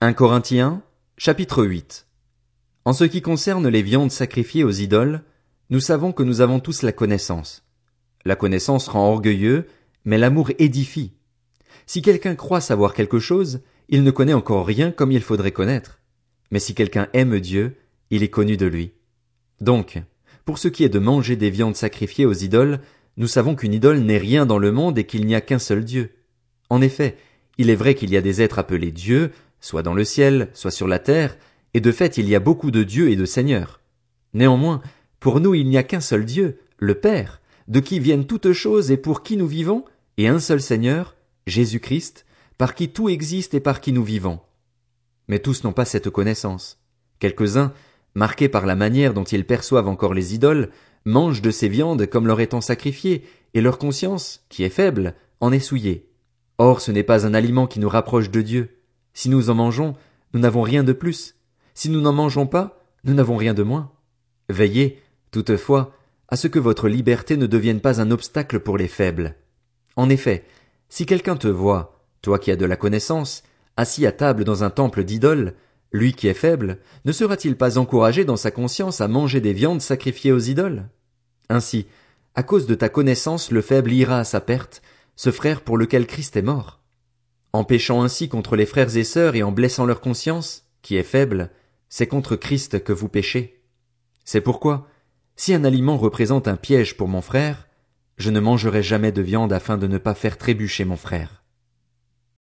1 Corinthiens, chapitre 8. En ce qui concerne les viandes sacrifiées aux idoles, nous savons que nous avons tous la connaissance. La connaissance rend orgueilleux, mais l'amour édifie. Si quelqu'un croit savoir quelque chose, il ne connaît encore rien comme il faudrait connaître. Mais si quelqu'un aime Dieu, il est connu de lui. Donc, pour ce qui est de manger des viandes sacrifiées aux idoles, nous savons qu'une idole n'est rien dans le monde et qu'il n'y a qu'un seul Dieu. En effet, il est vrai qu'il y a des êtres appelés dieux, soit dans le ciel, soit sur la terre, et de fait il y a beaucoup de dieux et de seigneurs. Néanmoins, pour nous il n'y a qu'un seul Dieu, le Père, de qui viennent toutes choses et pour qui nous vivons, et un seul Seigneur, Jésus-Christ, par qui tout existe et par qui nous vivons. Mais tous n'ont pas cette connaissance. Quelques-uns, marqués par la manière dont ils perçoivent encore les idoles, mangent de ces viandes comme leur étant sacrifiées, et leur conscience, qui est faible, en est souillée. Or ce n'est pas un aliment qui nous rapproche de Dieu. Si nous en mangeons, nous n'avons rien de plus. Si nous n'en mangeons pas, nous n'avons rien de moins. Veillez, toutefois, à ce que votre liberté ne devienne pas un obstacle pour les faibles. En effet, si quelqu'un te voit, toi qui as de la connaissance, assis à table dans un temple d'idoles, lui qui est faible, ne sera-t-il pas encouragé dans sa conscience à manger des viandes sacrifiées aux idoles? Ainsi, à cause de ta connaissance, le faible ira à sa perte, ce frère pour lequel Christ est mort. En péchant ainsi contre les frères et sœurs et en blessant leur conscience, qui est faible, c'est contre Christ que vous péchez. C'est pourquoi, si un aliment représente un piège pour mon frère, je ne mangerai jamais de viande afin de ne pas faire trébucher mon frère.